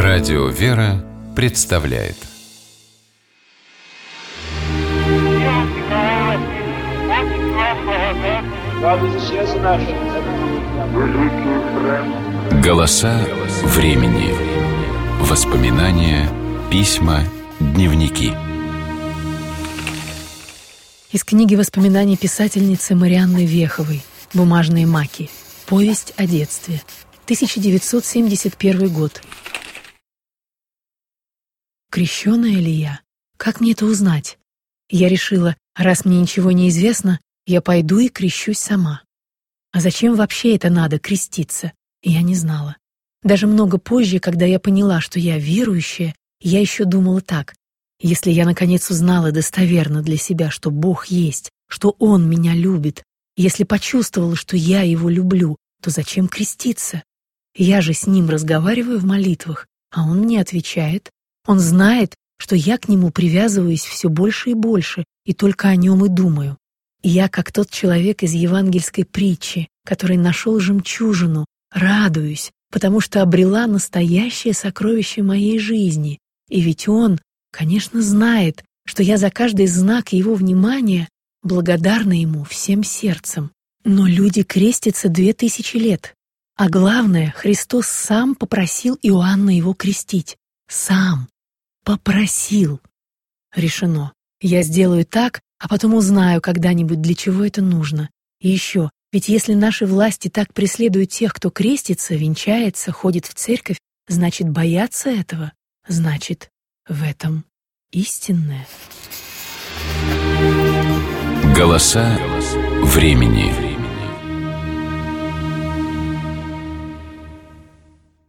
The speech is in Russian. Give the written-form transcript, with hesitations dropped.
Радио «Вера» представляет «Голоса времени». Воспоминания, письма, дневники. Из книги воспоминаний писательницы Марианны Веховой «Бумажные маки». Повесть о детстве. 1971 год. Крещеная ли я? Как мне это узнать? Я решила, раз мне ничего не известно, я пойду и крещусь сама. А зачем вообще это надо, креститься? Я не знала. Даже много позже, когда я поняла, что я верующая, я еще думала так. Если я наконец узнала достоверно для себя, что Бог есть, что Он меня любит, если почувствовала, что я Его люблю, то зачем креститься? Я же с Ним разговариваю в молитвах, а Он мне отвечает. Он знает, что я к Нему привязываюсь все больше и больше, и только о Нем и думаю. И я, как тот человек из евангельской притчи, который нашел жемчужину, радуюсь, потому что обрела настоящее сокровище моей жизни. И ведь Он, конечно, знает, что я за каждый знак Его внимания благодарна Ему всем сердцем. Но люди крестятся 2000 лет. А главное, Христос сам попросил Иоанна Его крестить. Сам попросил. Решено. Я сделаю так, а потом узнаю когда-нибудь, для чего это нужно. И еще, ведь если наши власти так преследуют тех, кто крестится, венчается, ходит в церковь, значит, боятся этого. Значит, в этом истинное. Голоса времени.